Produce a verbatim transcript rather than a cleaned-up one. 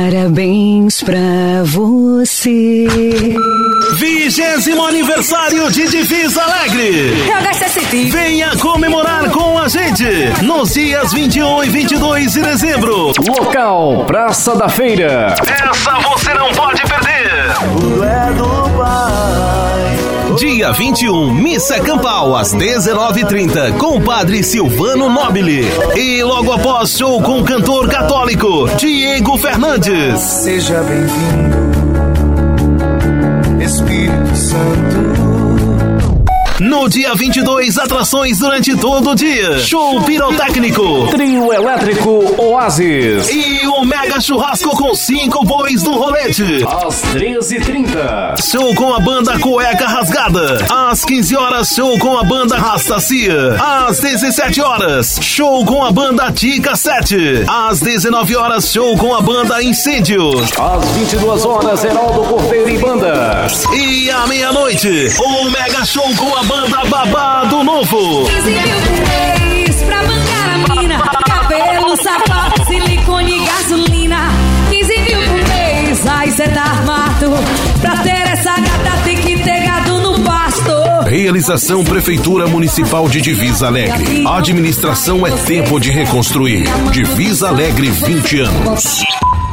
Parabéns pra você. Vigésimo aniversário de Divisa Alegre. Venha comemorar com a gente nos dias vinte e um e vinte e dois de dezembro. Local, Praça da Feira. Essa você não pode perder. Dia vinte e um, missa campal às dezenove e trinta com o padre Silvano Nobile. E logo após, show com o cantor católico Diego Fernandes. Seja bem-vindo, Espírito Santo. No dia vinte e dois, atrações durante todo o dia. Show pirotécnico, Trio Elétrico Oasis. E o mega churrasco com cinco bois do rolete. Às treze e trinta. Show com a banda Cueca Rasgada. Às quinze horas, show com a banda Rastacia. Às dezessete horas, show com a banda Tica sete. Às dezenove horas, show com a banda Incêndio. Às vinte e duas horas, Heraldo Cordeiro e Banda. E à meia-noite, o mega show com a banda Babado Novo. quinze mil por mês pra bancar a mina. Cabelo, sapato, silicone e gasolina. quinze mil por mês, aí cê tá armado. Pra ter essa gata tem que ter gado no pasto. Realização Prefeitura Municipal de Divisa Alegre. A administração é tempo de reconstruir. Divisa Alegre, vinte anos.